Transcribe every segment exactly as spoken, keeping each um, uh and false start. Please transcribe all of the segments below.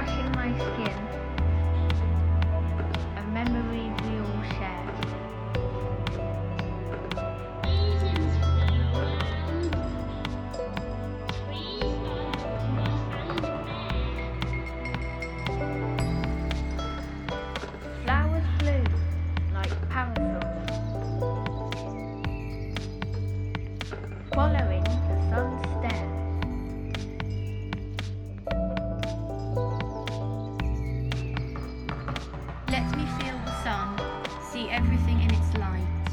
brushing my skin, a memory we all share. Seasons flew around, trees like moss and bare. Flowers bloom like parasols, following the sun's stare. Let me feel the sun, see everything in its light.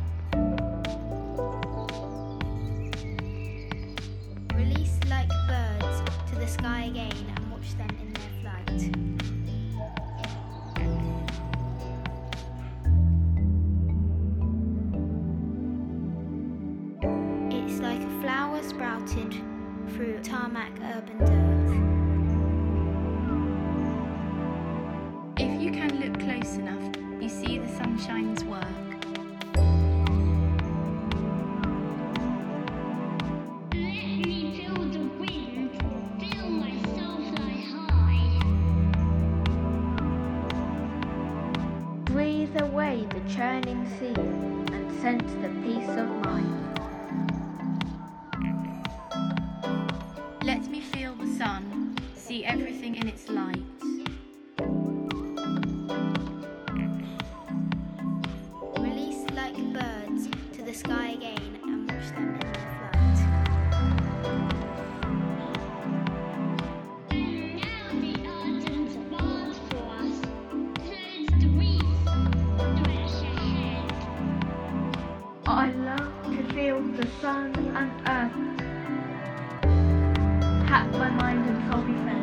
Release like birds to the sky again and watch them in their flight. It's like a flower sprouted through tarmac urban dirt. If you can look close enough, you see the sunshine's work. Let me feel the wind, feel myself fly high. Breathe away the churning sea and sense the peace of mind. Let me feel the sun, see everything in its light. Release like birds to the sky again and watch them in their flight. Now the autumn's born for us. Close the reef, stretch ahead. I love to feel the sun and earth tap my mind and soul be fed.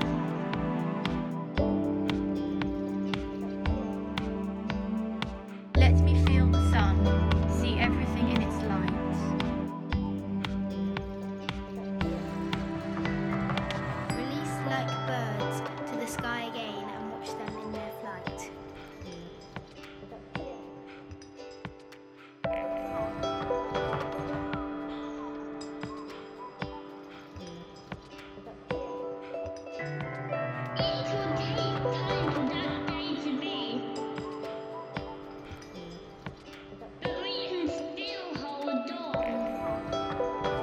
Let me feel the sun, see everything in its light. Release like birds to the sky again and watch them in their flight. It will take time for that day to be, but we can still hold on.